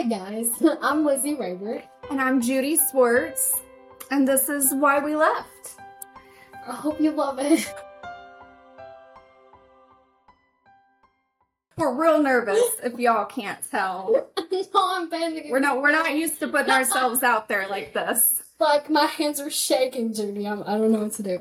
Hi guys, I'm Lizzie Raybert. And I'm Judy Swartz, and this is Why We Left. I hope you love it. We're real nervous, if y'all can't tell. No, I'm panicking. We're not used to putting ourselves out there like this. Like, my hands are shaking, Judy. I don't know what to do.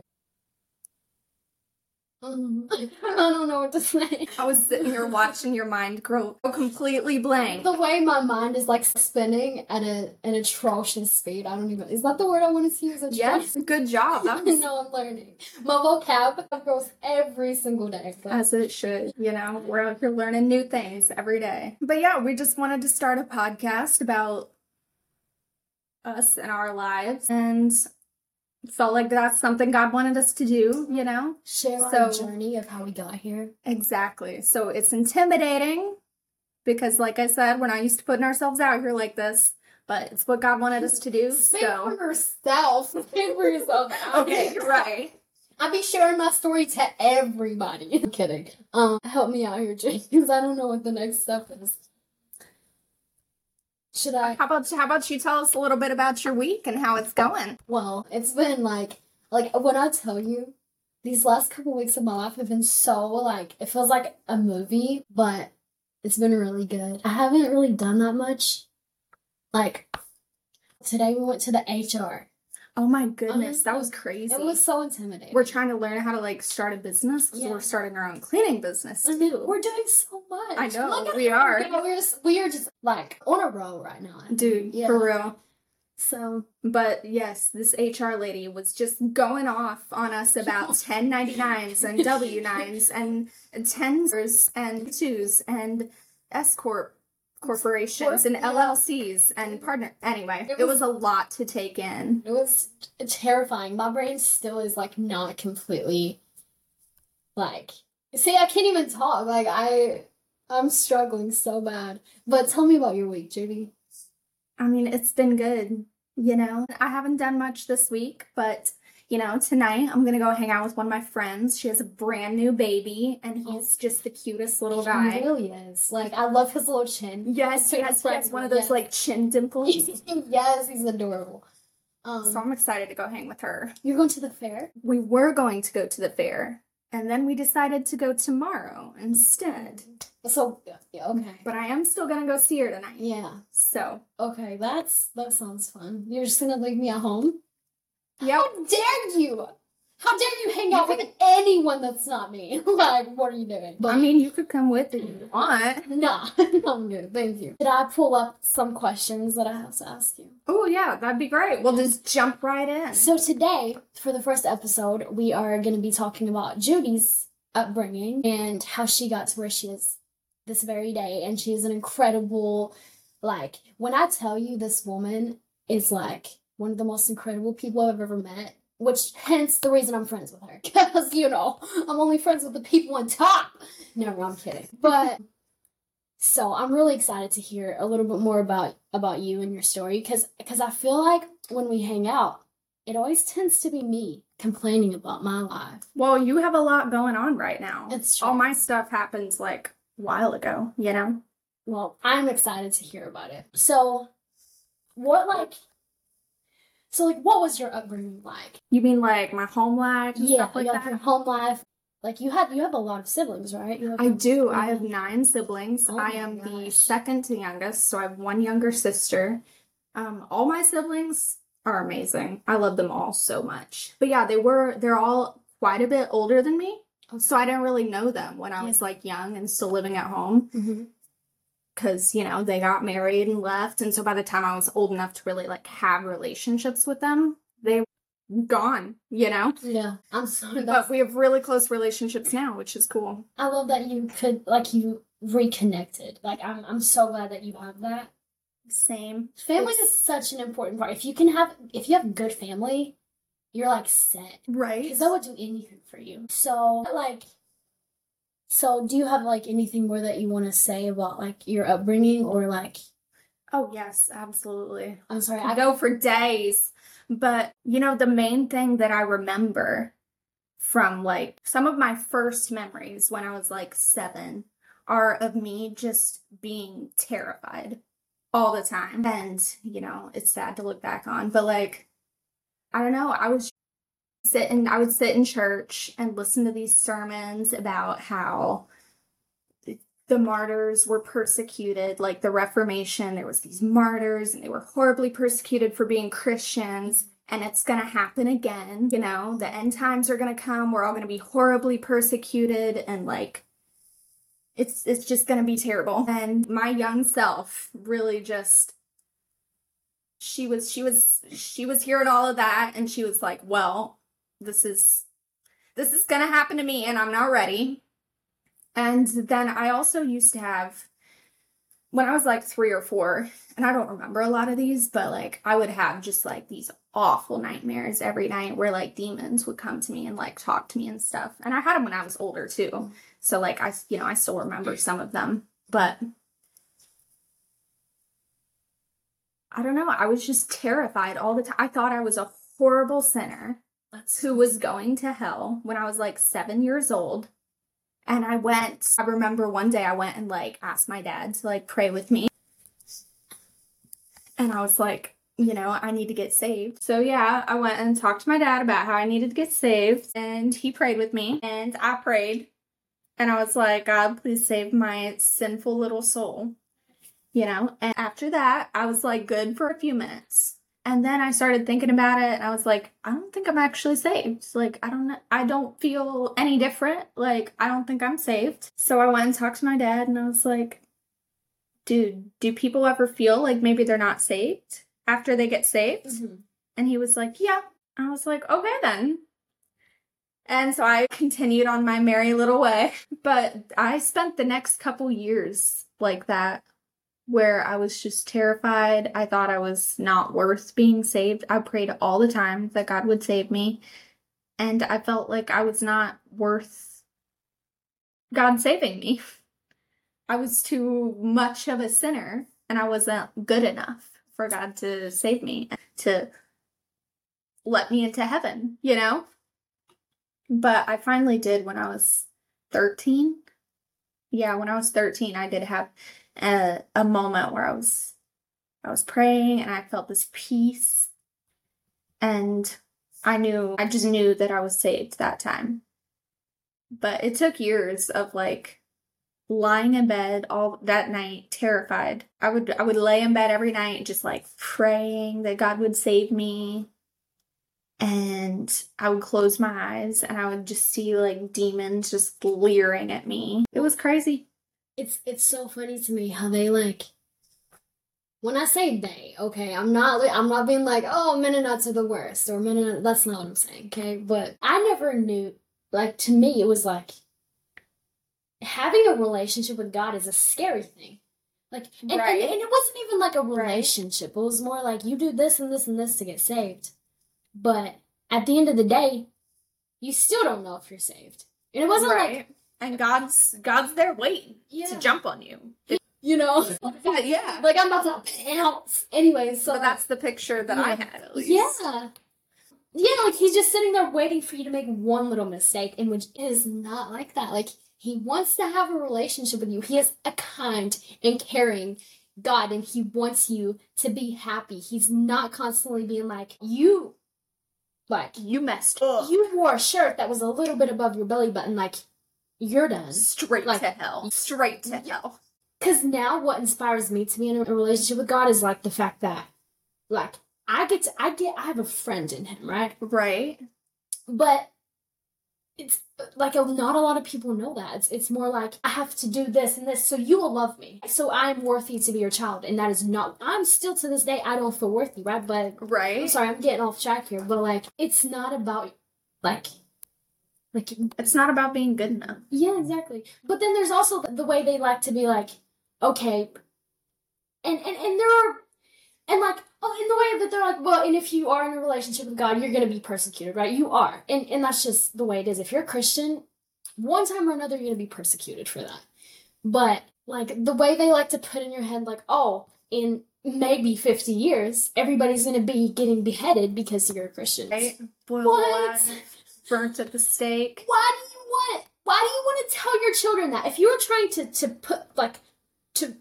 I don't know what to say. I was sitting here watching your mind grow completely blank. The way my mind is like spinning at an atrocious speed. I don't even. Is that the word I wanted to use? Yes, good job. I know I'm learning. My vocab grows every single day. But. As it should. You know, we're out here learning new things every day. But yeah, we just wanted to start a podcast about us and our lives. And felt like that's something God wanted us to do, you know? Share our journey of how we got here. Exactly. So it's intimidating because, like I said, we're not used to putting ourselves out here like this, but it's what God wanted us to do. Speak for yourself. Speak for yourself. Okay, right. I'll be sharing my story to everybody. I'm kidding. Help me out here, Jake, because I don't know what the next step is. Should I? How about you tell us a little bit about your week and how it's going? Well, it's been like when I tell you, these last couple weeks of my life have been so it feels like a movie, but it's been really good. I haven't really done that much. Like, today we went to the HR. Oh my goodness, that was crazy. It was so intimidating. We're trying to learn how to start a business because we're starting our own cleaning business. Dude, we're doing so much. I know, we are. We are just on a roll right now. Dude, for real. So, but yes, this HR lady was just going off on us about 1099s and W9s and 10s and 2s and S-Corp corporations and LLCs and partner. Anyway, it was a lot to take in. It was terrifying. My brain still is not completely see, I can't even talk. I'm struggling so bad. But tell me about your week, Judy. I mean, it's been good. You know, I haven't done much this week, but you know, tonight I'm gonna go hang out with one of my friends. She has a brand new baby, and he's just the cutest little guy. He really is. I love his little chin. Yes, he has one of those chin dimples. Yes, he's adorable. So I'm excited to go hang with her. You're going to the fair? We were going to go to the fair, and then we decided to go tomorrow instead. So, okay. But I am still gonna go see her tonight. Yeah. So. Okay, that sounds fun. You're just gonna leave me at home? Yep. How dare you? How dare you hang out with anyone that's not me? What are you doing? But, I mean, you could come with if you want. Nah, I'm good. Thank you. Did I pull up some questions that I have to ask you? Oh, yeah, that'd be great. We'll just jump right in. So today, for the first episode, we are going to be talking about Judy's upbringing and how she got to where she is this very day. And she is an incredible, when I tell you this woman is one of the most incredible people I've ever met, which hence the reason I'm friends with her. Because, I'm only friends with the people on top. No, I'm kidding. But, so I'm really excited to hear a little bit more about you and your story. Because I feel like when we hang out, it always tends to be me complaining about my life. Well, you have a lot going on right now. It's true. All my stuff happened a while ago, you know? Well, I'm excited to hear about it. So, what was your upbringing like? You mean my home life and stuff like that? Your home life. You have a lot of siblings, right? I do. I have 9 siblings. Oh I am the second to youngest, so I have one younger sister. All my siblings are amazing. I love them all so much. But yeah, they're all quite a bit older than me. Okay. So I didn't really know them when I was young and still living at home. Mm-hmm. Because, they got married and left. And so by the time I was old enough to really, have relationships with them, they were gone, Yeah. I'm sorry. But we have really close relationships now, which is cool. I love that you could, you reconnected. I'm so glad that you have that. Same. Family is such an important part. If you have good family, you're, set. Right. Because that would do anything for you. So, So, do you have, anything more that you want to say about, your upbringing or, Oh, yes, absolutely. I'm sorry. I go for days. But, the main thing that I remember from, some of my first memories when I was, 7 are of me just being terrified. all the time. And, it's sad to look back on. But, like, I don't know. I would sit in church and listen to these sermons about how the martyrs were persecuted, like the Reformation. There was these martyrs and they were horribly persecuted for being Christians. And it's going to happen again. The end times are going to come. We're all going to be horribly persecuted. And like, it's just going to be terrible. And my young self really just, she was hearing all of that. And she was like, well, this is going to happen to me and I'm not ready. And then I also used to have, when I was like 3 or 4, and I don't remember a lot of these, but like I would have just like these awful nightmares every night where like demons would come to me and like talk to me and stuff. And I had them when I was older too. So like I still remember some of them, but I don't know. I was just terrified all the time. I thought I was a horrible sinner who was going to hell when I was like 7 years old. And I remember one day I went and like asked my dad to like pray with me. And I was like, I need to get saved. So yeah, I went and talked to my dad about how I needed to get saved. And he prayed with me and I prayed. And I was like, God, please save my sinful little soul. And after that, I was like good for a few minutes. And then I started thinking about it and I was like, I don't think I'm actually saved. Like, I don't feel any different. Like, I don't think I'm saved. So I went and talked to my dad and I was like, dude, do people ever feel like maybe they're not saved after they get saved? Mm-hmm. And he was like, yeah. I was like, okay then. And so I continued on my merry little way. But I spent the next couple years like that, where I was just terrified. I thought I was not worth being saved. I prayed all the time that God would save me. And I felt like I was not worth God saving me. I was too much of a sinner and I wasn't good enough for God to save me, to let me into heaven, But I finally did when I was 13. Yeah, when I was 13, I did have a moment where I was praying and I felt this peace and I just knew that I was saved that time. But it took years of like lying in bed all that night, terrified. I would lay in bed every night just like praying that God would save me. And I would close my eyes and I would just see like demons just leering at me. It was crazy. It's so funny to me how they like, when I say they, okay, I'm not being like, oh, Mennonites are the worst, or Mennonite, that's not what I'm saying, okay? But I never knew, like, to me, it was like, having a relationship with God is a scary thing. Like, and it wasn't even like a relationship. Right. It was more like, you do this and this and this to get saved. But at the end of the day, you still don't know if you're saved. And it wasn't like... And God's there waiting to jump on you. Yeah. Like, I'm about to pounce. Anyway, so... But that's the picture that I had, at least. Yeah. Yeah, like, he's just sitting there waiting for you to make one little mistake, in which it is not like that. Like, he wants to have a relationship with you. He is a kind and caring God, and he wants you to be happy. He's not constantly being like, you messed up. You wore a shirt that was a little bit above your belly button, like... You're done. Straight to hell. Straight to hell. Because now what inspires me to be in a relationship with God is, like, the fact that, like, I have a friend in him, right? Right. But it's, like, not a lot of people know that. It's more like, I have to do this and this, so you will love me. So I'm worthy to be your child, and that is not... I'm still, to this day, I don't feel worthy, right? But... Right. I'm sorry, I'm getting off track here, but, like, it's not about, like, it's not about being good enough. Yeah, exactly. But then there's also the way they like to be like, okay, and there are, and like, oh, in the way that they're like, well, and if you are in a relationship with God, you're going to be persecuted, right? You are. And that's just the way it is. If you're a Christian, one time or another, you're going to be persecuted for that. But, like, the way they like to put in your head, like, oh, in maybe 50 years, everybody's going to be getting beheaded because you're a Christian. Right? Boiled alive. Burnt at the stake. Why do you want to tell your children that? If you were trying to put, like, to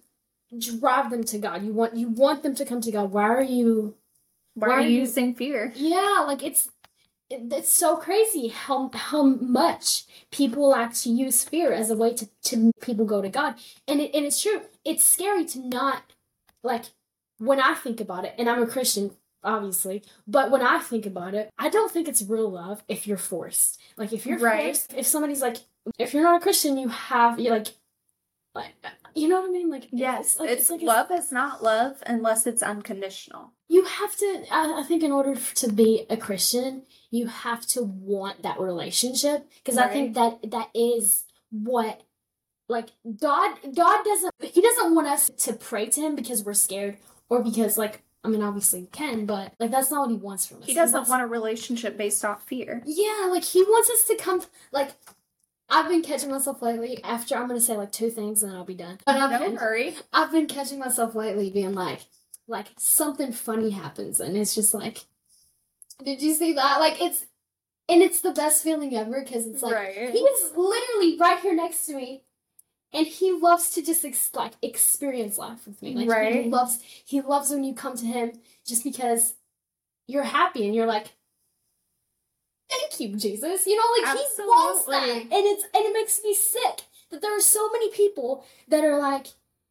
drive them to God. You want them to come to God. Why are you using fear? Yeah, like it's so crazy how much people like to use fear as a way to make people go to God. And it's true. It's scary to not, like, when I think about it, and I'm a Christian, obviously, but when I think about it, I don't think it's real love if you're forced. Like, if you're forced, if somebody's like, if you're not a Christian, you're like, you know what I mean? Like, yes, it's like love is not love unless it's unconditional. You have to, I think in order to be a Christian, you have to want that relationship. Because I think that is what, like, God He doesn't want us to pray to Him because we're scared or because, like, I mean, obviously you can, but, like, that's not what He wants from us. He doesn't want a relationship based off fear. Yeah, like, He wants us to come, like, I've been catching myself lately, after I'm going to say, like, 2 things and then I'll be done. But don't worry. I've been catching myself lately being like something funny happens and it's just like, did you see that? Like, it's the best feeling ever because it's like, He's literally right here next to me and He loves to just experience life with me. Like, He loves when you come to Him just because you're happy and you're like, thank you, Jesus. You know, like, Absolutely. He wants that. And it makes me sick that there are so many people that are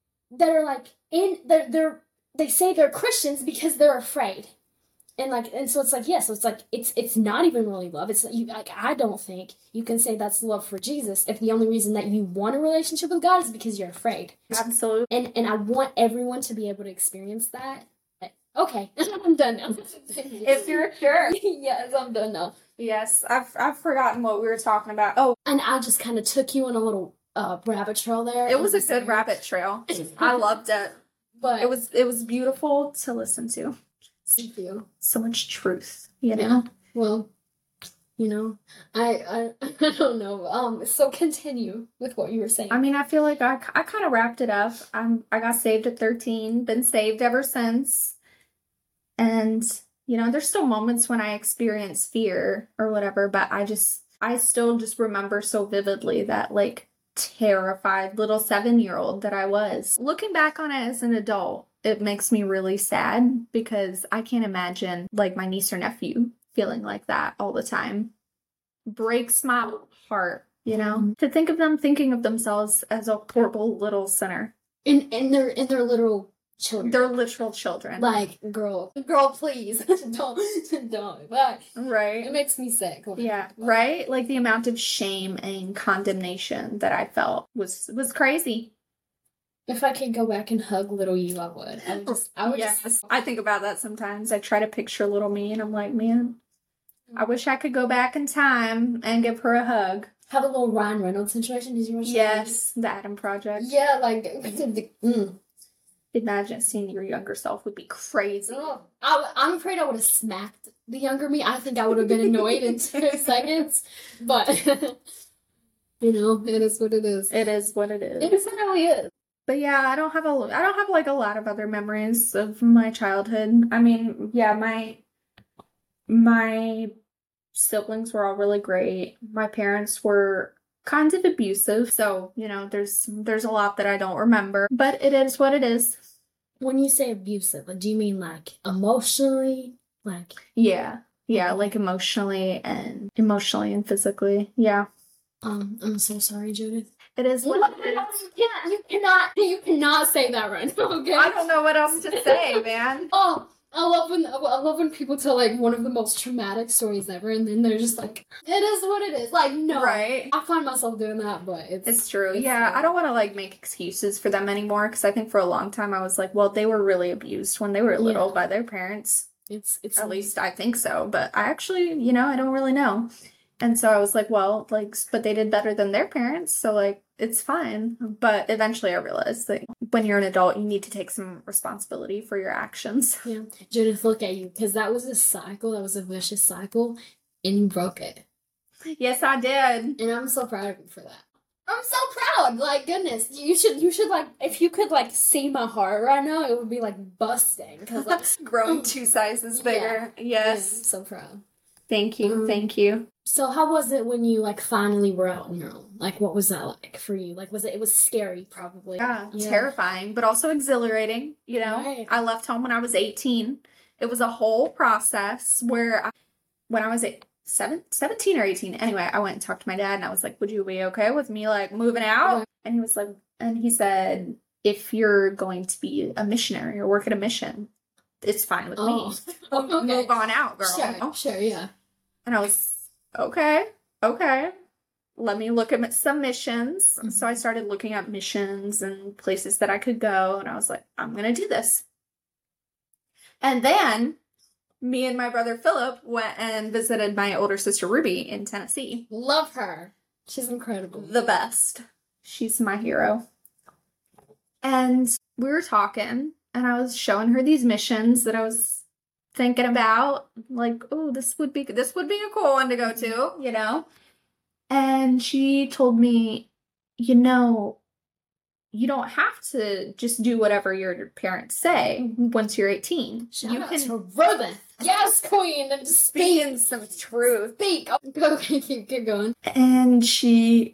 they say they're Christians because they're afraid. And so it's like, yeah, so it's like, it's not even really love. It's like, I don't think you can say that's love for Jesus if the only reason that you want a relationship with God is because you're afraid. Absolutely. And I want everyone to be able to experience that. Okay, I'm done now. If you're sure. Yes, I'm done now. Yes, I've forgotten what we were talking about. Oh, and I just kind of took you on a little rabbit trail there. It was a good rabbit trail. I loved it, but it was beautiful to listen to. Thank you. So much truth, you know. Well, you know, I don't know. So continue with what you were saying. I mean, I feel like I kind of wrapped it up. I got saved at 13. Been saved ever since, and. You know, there's still moments when I experience fear or whatever, but I still just remember so vividly that, like, terrified little 7-year-old that I was. Looking back on it as an adult, it makes me really sad because I can't imagine, like, my niece or nephew feeling like that all the time. Breaks my heart, you know? Mm-hmm. To think of them thinking of themselves as a horrible little sinner. In their literal children. They're literal children. Like, girl, please. don't. Like, right. It makes me sick. Yeah, right? Like, the amount of shame and condemnation that I felt was crazy. If I could go back and hug little you, I would. I would yes. I think about that sometimes. I try to picture little me, and I'm like, man, I wish I could go back in time and give her a hug. Have a little Ryan Reynolds situation. Did you watch that? Yes, the Adam Project. Yeah, like, Imagine seeing your younger self would be crazy. Oh, I'm afraid I would have smacked the younger me. I think I would have been annoyed in 2 seconds. But, you know, it is what it is. It is what it is. It really is. But yeah, I don't have like a lot of other memories of my childhood. I mean, yeah, my siblings were all really great. My parents were kind of abusive, so, you know, there's a lot that I don't remember, but it is what it is. When you say abusive, do you mean like emotionally? Like, yeah, like emotionally and physically. Yeah. I'm so sorry, Judith. It is what it is. You cannot say that right now, okay? I don't know what else to say, man. Oh, I love when people tell, like, one of the most traumatic stories ever, and then they're just like, it is what it is. Like, no. Right. I find myself doing that, but it's true. Yeah, I don't want to, like, make excuses for them anymore, because I think for a long time I was like, well, they were really abused when they were little by their parents. It's at least I think so, but I actually, you know, I don't really know. And so I was like, well, like, but they did better than their parents, so, like, it's fine. But eventually I realized that when you're an adult, you need to take some responsibility for your actions. Yeah. Judith, look at you, because that was a vicious cycle, and you broke it. Yes, I did. And I'm so proud of you for that. I'm so proud. Like, goodness, you should like, if you could, like, see my heart right now, it would be, like, busting. Because, like, growing 2 sizes bigger. Yeah. Yes. Yeah, I'm so proud. Thank you. Thank you. So how was it when you like finally were out on your own? Like what was that like for you? Like it was scary probably. Yeah, terrifying, but also exhilarating, you know? Right. I left home when I was 18. It was a whole process where when I was 17 or 18, anyway, I went and talked to my dad and I was like, would you be okay with me like moving out? And he was like, and he said, if you're going to be a missionary or work at a mission, it's fine with me. Okay. Move on out, girl. Sure, yeah. And I was, okay. Let me look at some missions. Mm-hmm. So I started looking at missions and places that I could go. And I was like, I'm going to do this. And then me and my brother Philip went and visited my older sister Ruby in Tennessee. Love her. She's incredible. The best. She's my hero. And we were talking, and I was showing her these missions that I was thinking about. Like, oh, this would be a cool one to go to, you know? And she told me, you know, you don't have to just do whatever your parents say once you're 18. You can Ruben. Yes, queen. And just speaking some truth. Speak. Okay, keep going. And she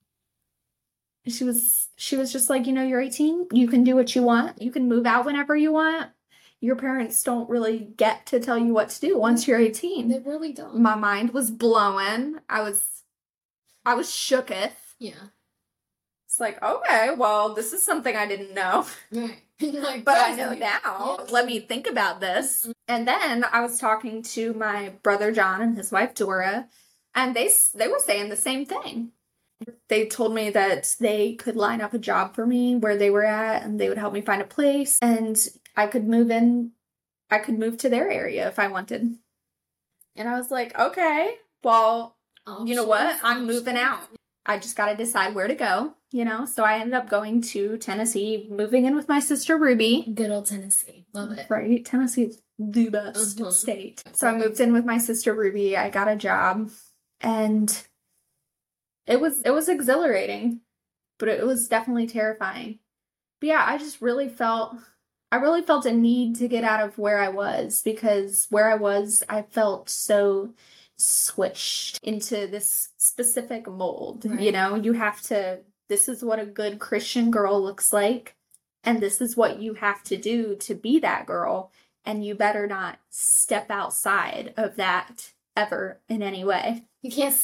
was just like, you know, you're 18. You can do what you want. You can move out whenever you want. Your parents don't really get to tell you what to do once you're 18. They really don't. My mind was blowing. I was shooketh. Yeah. It's like, okay, well, this is something I didn't know. Right. Like, but I know now. Yeah. Let me think about this. And then I was talking to my brother John and his wife Dora, and they were saying the same thing. They told me that they could line up a job for me where they were at, and they would help me find a place, and I could move in. I could move to their area if I wanted. And I was like, okay, well, you know what? I'm moving out. I just got to decide where to go, you know? So I ended up going to Tennessee, moving in with my sister Ruby. Good old Tennessee. Love it. Right? Tennessee's the best state. So I moved in with my sister Ruby. I got a job, and it was exhilarating, but it was definitely terrifying. But yeah, I really felt a need to get out of where I was, because where I was, I felt so squished into this specific mold. Right. You know, this is what a good Christian girl looks like, and this is what you have to do to be that girl, and you better not step outside of that ever in any way. You can't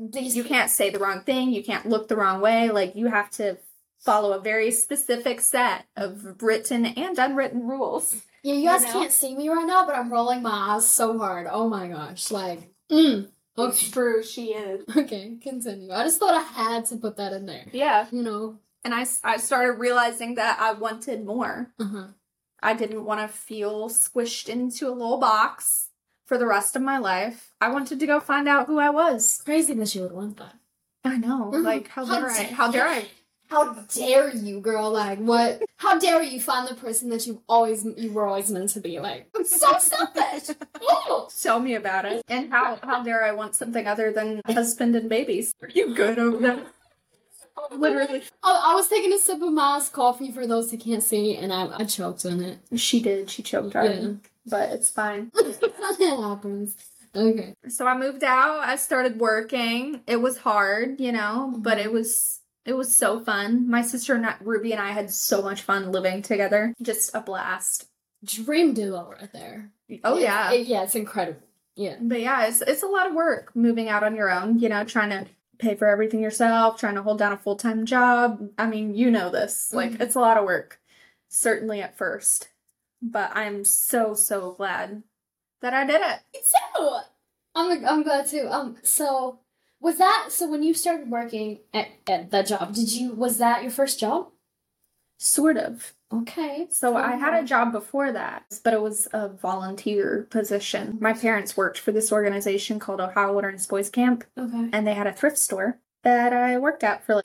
say the wrong thing, you can't look the wrong way, like you have to follow a very specific set of written and unwritten rules. Yeah, you guys can't see me right now, but I'm rolling my eyes so hard. Oh my gosh, like okay. It's true, she is. Okay, continue. I just thought I had to put that in there. Yeah. You know? And I started realizing that I wanted more. Uh-huh. I didn't want to feel squished into a little box for the rest of my life. I wanted to go find out who I was. Crazy that you would want that. I know. Like, how dare I? How dare I? How dare you, girl? Like, what? How dare you find the person that you were always meant to be? Like, I'm so selfish. Tell me about it. And how dare I want something other than a husband and babies? Are you good over there? Literally. I was taking a sip of my iced coffee for those who can't see, and I choked on it. She did. She choked on it. But it's fine. It happens. Okay. So I moved out. I started working. It was hard, you know, but it was so fun. My sister Ruby and I had so much fun living together. Just a blast. Dream duo right there. Oh, yeah. It's incredible. Yeah. But yeah, it's a lot of work moving out on your own, you know, trying to pay for everything yourself, trying to hold down a full-time job. I mean, you know this. Like, it's a lot of work. Certainly at first. But I'm so, so glad that I did it. Me too! I'm glad too. So when you started working at that job, was that your first job? Sort of. Okay. So I had a job before that, but it was a volunteer position. My parents worked for this organization called Ohio Wilderness Boys Camp. Okay. And they had a thrift store that I worked at for like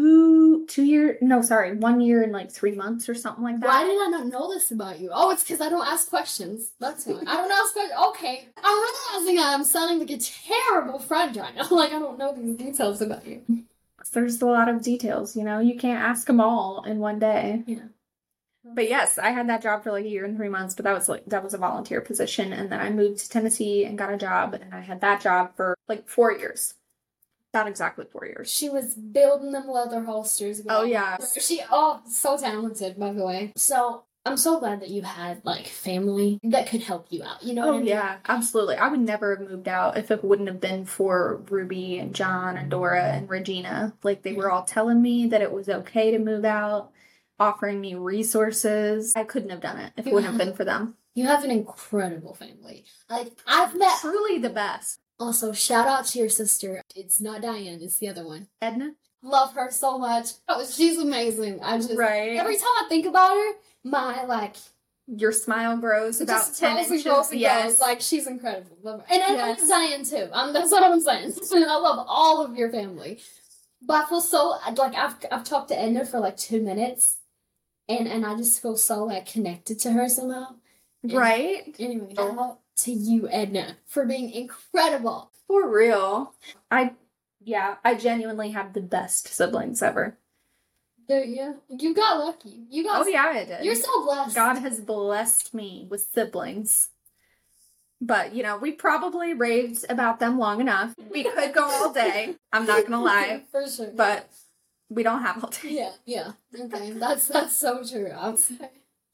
1 year and like 3 months or something like that. Why did I not know this about you? Oh, it's because I don't ask questions. That's why. I don't ask questions. Okay. I'm realizing I'm sounding like a terrible friend right now. Like, I don't know these details about you. There's a lot of details, you know? You can't ask them all in one day. Yeah. But yes, I had that job for like a year and 3 months, but that was a volunteer position. And then I moved to Tennessee and got a job, and I had that job for like 4 years. Not exactly 4 years. She was building them leather holsters. Oh, yeah. So talented, by the way. So I'm so glad that you had like family that could help you out. You know what I mean? Yeah, absolutely. I would never have moved out if it wouldn't have been for Ruby and John and Dora and Regina. Like, they were all telling me that it was okay to move out, offering me resources. I couldn't have done it if it wouldn't have been for them. You have an incredible family. Like, I've met truly the best. Also, shout out to your sister. It's not Diane, it's the other one. Edna? Love her so much. Oh, she's amazing. Right. Every time I think about her, my, like... Your smile grows about 10 inches. Grows. Like, she's incredible. Love her. And I love Diane, too. That's what I'm saying. I love all of your family. But I feel so... Like, I've talked to Edna for, like, 2 minutes. And I just feel so, like, connected to her somehow. And right? Anyway, shout out to you, Edna, for being incredible. For real. I genuinely have the best siblings ever. You got lucky. I did. You're so blessed. God has blessed me with siblings. But, we probably raved about them long enough. We could go all day. I'm not gonna lie. For sure. But we don't have all day. Yeah. Okay, that's so true. I'm sorry.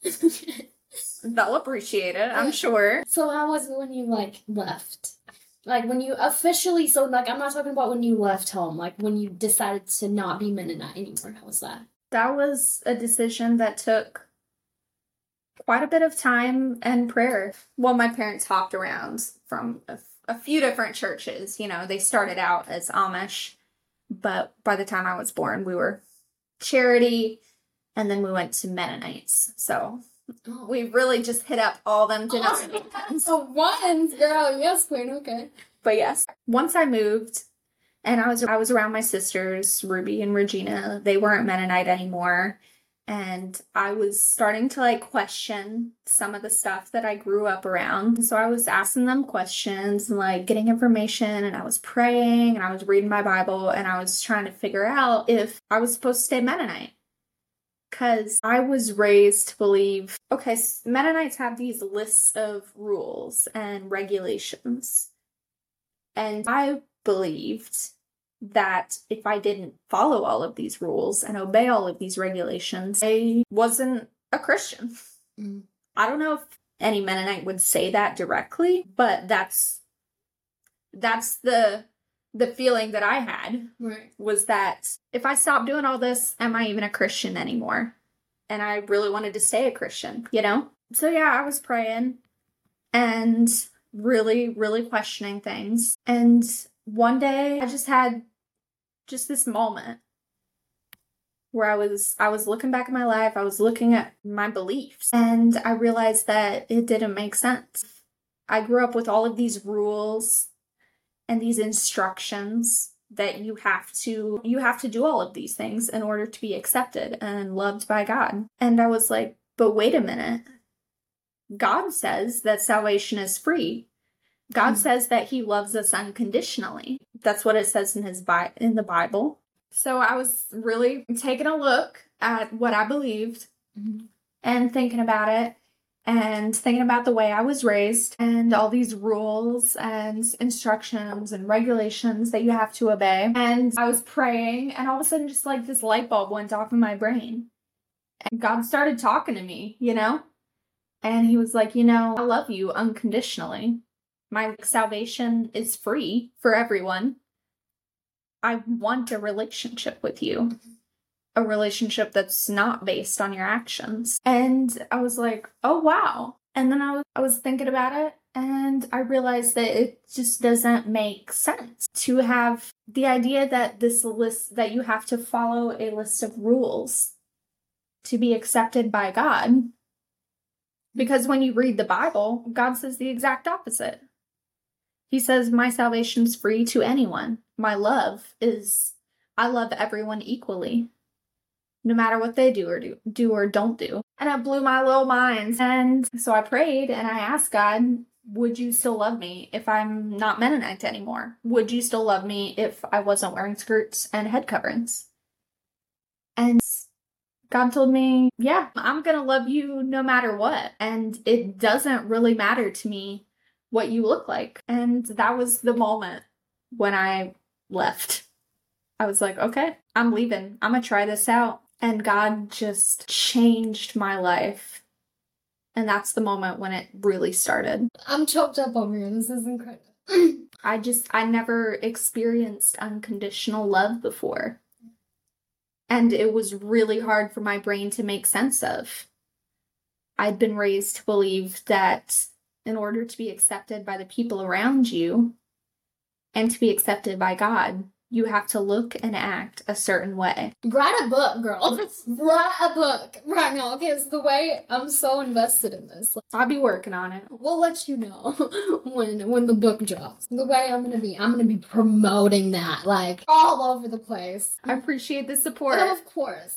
They'll appreciate it, I'm sure. So how was it when you, like, left? Like, when you officially, so, like, I'm not talking about when you left home, like, when you decided to not be Mennonite anymore. How was that? That was a decision that took quite a bit of time and prayer. Well, my parents hopped around from a few different churches. They started out as Amish, but by the time I was born, we were Charity, and then we went to Mennonites. So... we really just hit up all them denominations. So ones, girl. Yes, queen. Okay. But yes, once I moved, and I was around my sisters, Ruby and Regina. They weren't Mennonite anymore, and I was starting to like question some of the stuff that I grew up around. So I was asking them questions and like getting information, and I was praying, and I was reading my Bible, and I was trying to figure out if I was supposed to stay Mennonite. Because I was raised to believe, okay, Mennonites have these lists of rules and regulations. And I believed that if I didn't follow all of these rules and obey all of these regulations, I wasn't a Christian. Mm. I don't know if any Mennonite would say that directly, but that's the feeling that I had, right, was that if I stop doing all this, am I even a Christian anymore? And I really wanted to stay a Christian, So yeah, I was praying and really, really questioning things. And one day I just had this moment where I was looking back at my life, I was looking at my beliefs, and I realized that it didn't make sense. I grew up with all of these rules and these instructions that you have to do all of these things in order to be accepted and loved by God. And I was like, but wait a minute. God says that salvation is free. God says that he loves us unconditionally. That's what it says in the Bible. So I was really taking a look at what I believed and thinking about it. And thinking about the way I was raised and all these rules and instructions and regulations that you have to obey. And I was praying, and all of a sudden just like this light bulb went off in my brain. And God started talking to me, And he was like, I love you unconditionally. My salvation is free for everyone. I want a relationship with you. A relationship that's not based on your actions. And I was like, oh wow. And then I was thinking about it, and I realized that it just doesn't make sense to have the idea that this list, that you have to follow a list of rules to be accepted by God. Because when you read the Bible, God says the exact opposite. He says, my salvation's free to anyone. I love everyone equally. No matter what they do or don't do. And it blew my little mind. And so I prayed and I asked God, would you still love me if I'm not Mennonite anymore? Would you still love me if I wasn't wearing skirts and head coverings? And God told me, yeah, I'm gonna love you no matter what. And it doesn't really matter to me what you look like. And that was the moment when I left. I was like, okay, I'm leaving. I'm gonna try this out. And God just changed my life. And that's the moment when it really started. I'm choked up over here. This is incredible. I never experienced unconditional love before. And it was really hard for my brain to make sense of. I'd been raised to believe that in order to be accepted by the people around you and to be accepted by God, you have to look and act a certain way. Write a book, girl. Write a book right now, because the way I'm so invested in this. I'll be working on it. We'll let you know when the book drops. The way I'm gonna be promoting that, like, all over the place. I appreciate the support. And of course.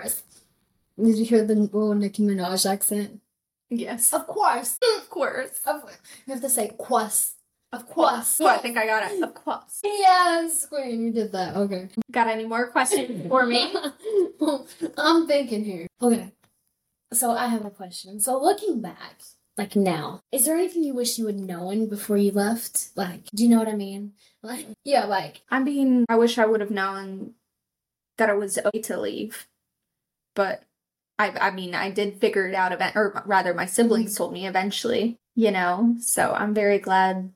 Did you hear the little Nicki Minaj accent? Yes. Of course. Of course. You have to say quas. Of course. Oh, I think I got it. Of course. Yes, Queen, you did that. Okay. Got any more questions for me? I'm thinking here. Okay. So I have a question. So looking back, like now, is there anything you wish you had known before you left? Like, do you know what I mean? Like, yeah, like. I mean, I wish I would have known that it was okay to leave. But I mean, I did figure it out or rather my siblings told me eventually, you know? So I'm very glad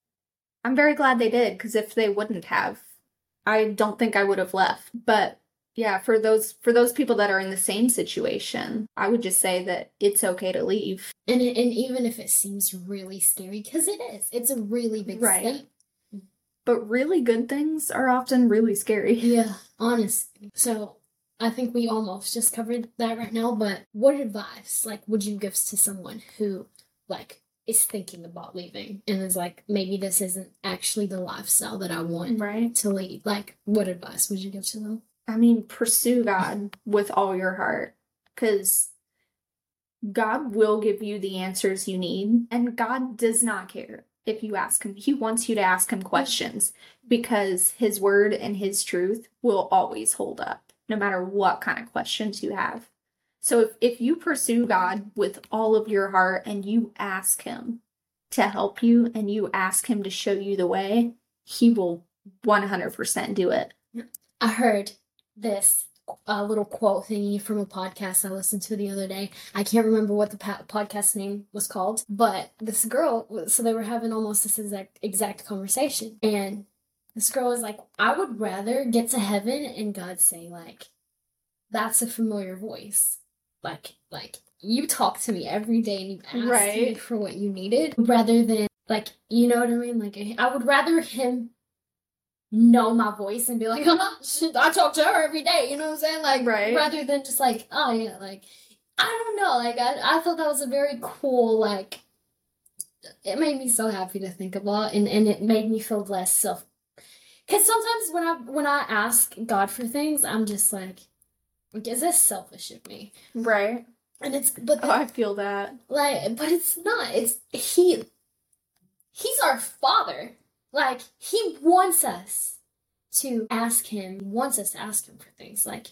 they did, because if they wouldn't have, I don't think I would have left. But yeah, for those people that are in the same situation, I would just say that it's okay to leave. And even if it seems really scary, because it is. It's a really big step. But really good things are often really scary. Yeah, honestly. So I think we almost just covered that right now, but what advice, like, would you give to someone who, like, is thinking about leaving and is like, maybe this isn't actually the lifestyle that I want to lead? Like, what advice would you give to them? I mean, pursue God with all your heart, because God will give you the answers you need, and God does not care if you ask him. He wants you to ask him questions, because his word and his truth will always hold up, no matter what kind of questions you have. So if you pursue God with all of your heart and you ask him to help you and you ask him to show you the way, he will 100% do it. I heard this little quote thingy from a podcast I listened to the other day. I can't remember what the podcast name was called, but this girl, so they were having almost this exact conversation, and this girl was like, I would rather get to heaven and God say, like, that's a familiar voice. Like you talk to me every day and you ask me for what you needed, rather than, like, you know what I mean? Like, I would rather him know my voice and be like, oh, I talk to her every day, you know what I'm saying? Like, rather than just like, oh yeah, like, I don't know, like, I thought that was a very cool, like, it made me so happy to think about, and it made me feel less because sometimes when I ask God for things, I'm just like, is this selfish of me? Right. And I feel that. Like, but it's not. He's our Father. Like, he wants us to ask him. He wants us to ask him for things. Like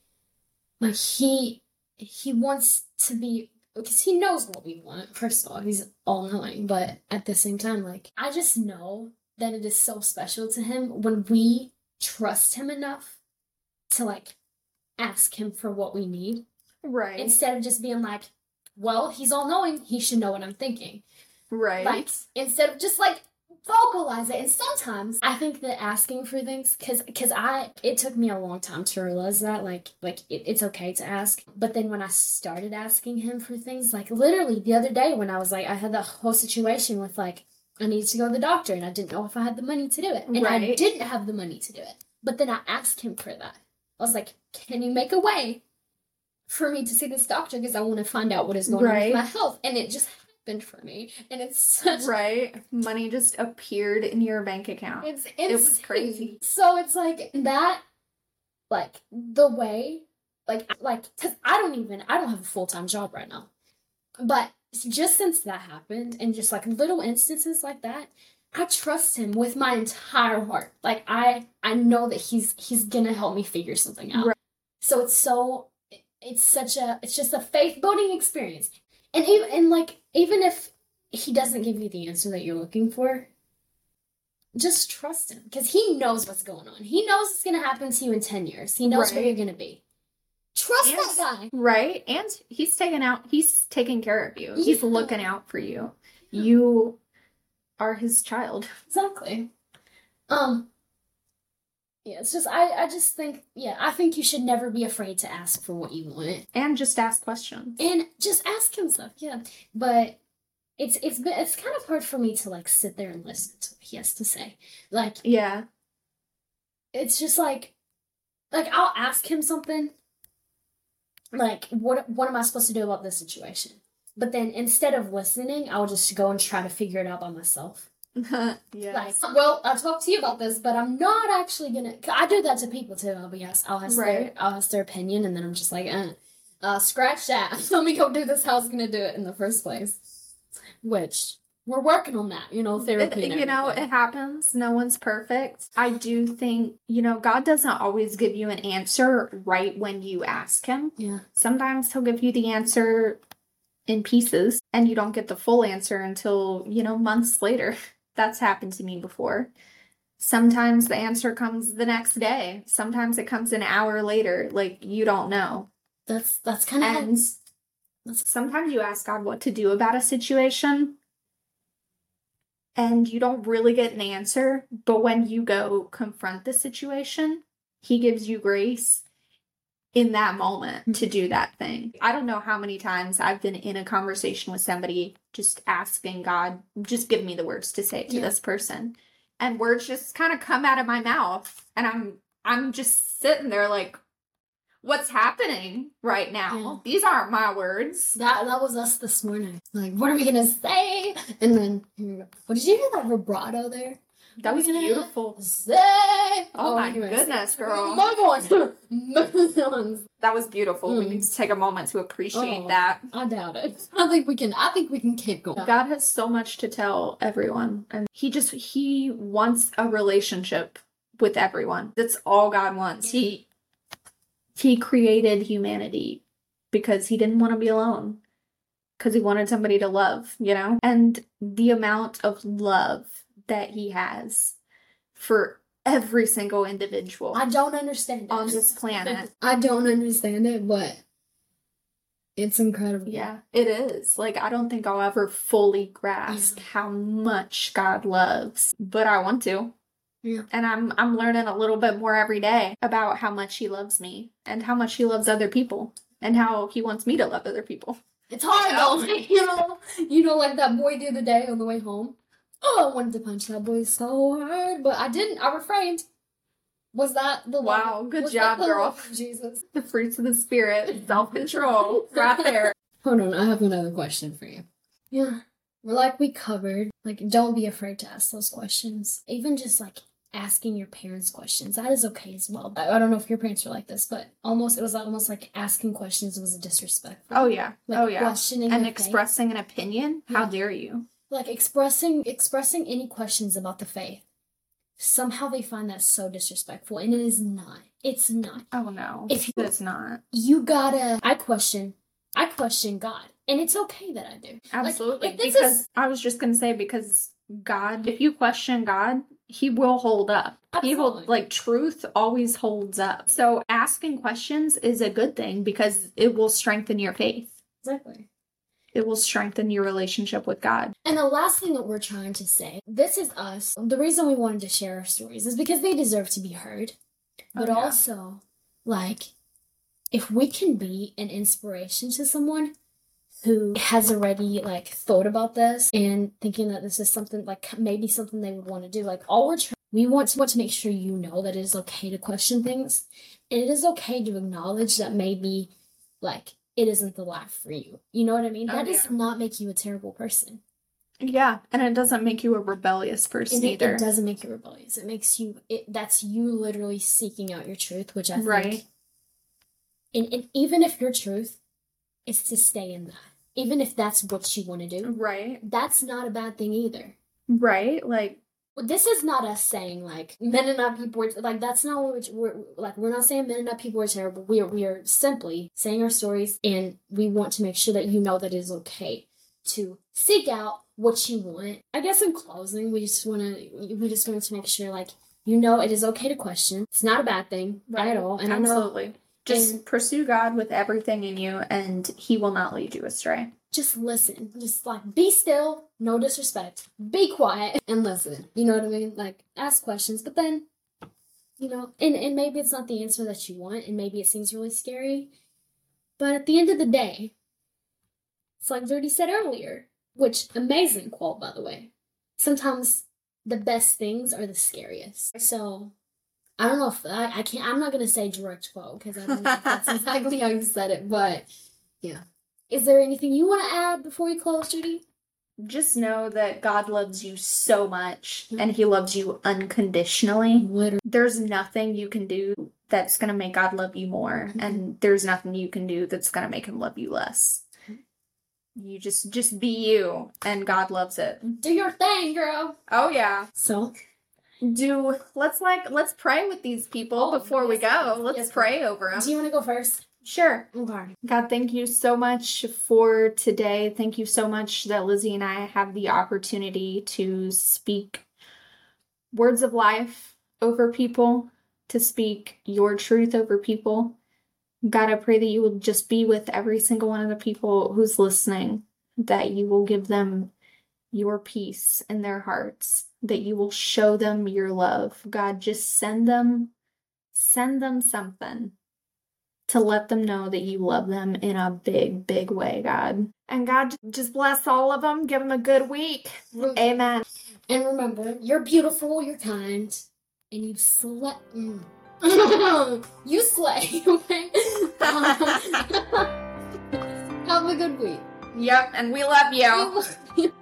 he wants to be, because he knows what we want. First of all, he's all-knowing. But at the same time, like, I just know that it is so special to him when we trust him enough to, like, ask him for what we need. Right. Instead of just being like, well, he's all-knowing, he should know what I'm thinking. Right. Like, instead of just, like, vocalize it. And sometimes I think that asking for things, because it took me a long time to realize that, like it's okay to ask. But then when I started asking him for things, like, literally the other day when I was like, I had that whole situation with, like, I needed to go to the doctor and I didn't know if I had the money to do it. And I didn't have the money to do it. But then I asked him for that. I was like, can you make a way for me to see this doctor, because I want to find out what is going on with my health? And it just happened for me. And it's such... Money just appeared in your bank account. It was crazy. So it's like that, like, the way, like, because I don't have a full-time job right now. But just since that happened, and just, like, little instances like that, I trust him with my entire heart. Like, I know that he's gonna help me figure something out. Right. So it's so, it's just a faith building experience. And even if he doesn't give you the answer that you're looking for, just trust him, because he knows what's going on. He knows it's going to happen to you in 10 years. He knows where you're going to be. Trust that guy. Right. And he's taking care of you. He's looking out for you. You are his child. Exactly. Yeah, it's just, I just think, I think you should never be afraid to ask for what you want. And just ask questions. And just ask him stuff, But it's kind of hard for me to, like, sit there and listen to what he has to say. Like, yeah. It's just, like, I'll ask him something, like, what am I supposed to do about this situation? But then, instead of listening, I'll just go and try to figure it out by myself. Yes. Like, well, I'll talk to you about this, but I'm not actually gonna. I do that to people too. I'll ask their opinion, and then I'm just like, scratch that. Let me go do this. How I was gonna do it in the first place. Which we're working on that, therapy. It happens. No one's perfect. I do think, God doesn't always give you an answer right when you ask him. Yeah. Sometimes he'll give you the answer in pieces, and you don't get the full answer until, months later. That's happened to me before. Sometimes the answer comes the next day. Sometimes it comes an hour later. Like, you don't know. That's kind of... Sometimes you ask God what to do about a situation, and you don't really get an answer. But when you go confront the situation, he gives you grace in that moment to do that thing. I don't know how many times I've been in a conversation with somebody just asking God, just give me the words to say to this person. And words just kind of come out of my mouth. And I'm just sitting there like, what's happening right now? Yeah. These aren't my words. That was us this morning. Like, what are we going to say? And then, what did you hear that vibrato there? That was beautiful. Say. Oh my goodness, girl. My voice. That was beautiful. We need to take a moment to appreciate that. I doubt it. I think we can keep going. God has so much to tell everyone. And he wants a relationship with everyone. That's all God wants. He created humanity because he didn't want to be alone. Because he wanted somebody to love, And the amount of love that he has for every single individual. I don't understand it. On this planet. I don't understand it, but it's incredible. Yeah, it is. Like, I don't think I'll ever fully grasp how much God loves, but I want to. Yeah. And I'm learning a little bit more every day about how much he loves me and how much he loves other people and how he wants me to love other people. It's hard though. Like that boy the other day on the way home. Oh, I wanted to punch that boy so hard, but I didn't. I refrained. Was that the love? Wow, good job, girl. Jesus. The fruits of the spirit, self-control, right there. Hold on, I have another question for you. Yeah. Like we covered, like, don't be afraid to ask those questions. Even just, like, asking your parents questions. That is okay as well. I don't know if your parents were like this, but it was almost like asking questions was a disrespect. Oh, yeah. Like, questioning and expressing an opinion. How dare you? Like, expressing any questions about the faith. Somehow they find that so disrespectful, and it is not. It's not. Oh, no. It's not. I question God, and it's okay that I do. Absolutely. Like, I was just going to say, because God, if you question God, he will hold up. Absolutely. He will, like, truth always holds up. So asking questions is a good thing because it will strengthen your faith. Exactly. It will strengthen your relationship with God. And the last thing that we're trying to say, this is us. The reason we wanted to share our stories is because they deserve to be heard. But also, like, if we can be an inspiration to someone who has already, like, thought about this and thinking that this is something, like, maybe something they would want to do, like, we want to make sure you know that it is okay to question things. And it is okay to acknowledge that maybe, like, it isn't the life for you. You know what I mean? That does not make you a terrible person. Yeah, and it doesn't make you a rebellious person either. It doesn't make you rebellious. It makes you, that's you literally seeking out your truth, which I think... Right. And even if your truth is to stay in that, even if that's what you want to do... Right. That's not a bad thing either. Right, like, This is not us saying, like, Mennonite people are, like, that's not what we're not saying Mennonite people are terrible. We are simply saying our stories, and we want to make sure that you know that it is okay to seek out what you want. I guess in closing, we just want to make sure, like, you know, it is okay to question. It's not a bad thing at all. And absolutely. Just pursue God with everything in you, and He will not lead you astray. Just listen. Just, like, be still. No disrespect. Be quiet and listen. You know what I mean? Like, ask questions. But then, you know, and maybe it's not the answer that you want, and maybe it seems really scary. But at the end of the day, it's like Jody said earlier, which, amazing quote, by the way. Sometimes the best things are the scariest. So, I don't know if I'm not going to say direct quote, because I don't know if that's exactly how you said it, but yeah. Is there anything you want to add before we close, Judy? Just know that God loves you so much, and He loves you unconditionally. Literally. There's nothing you can do that's going to make God love you more, and there's nothing you can do that's going to make Him love you less. You just be you, and God loves it. Do your thing, girl. Oh, yeah. So? Let's pray with these people before we go. Let's pray over them. Do you want to go first? Sure. Okay. God, thank you so much for today. Thank you so much that Lizzie and I have the opportunity to speak words of life over people, to speak your truth over people. God, I pray that you will just be with every single one of the people who's listening, that you will give them your peace in their hearts, that you will show them your love. God, just send them something to let them know that you love them in a big, big way, God. And God, just bless all of them. Give them a good week. Amen. And remember, you're beautiful, you're kind, and you slay. You slay, okay? Have a good week. Yep, and we love you.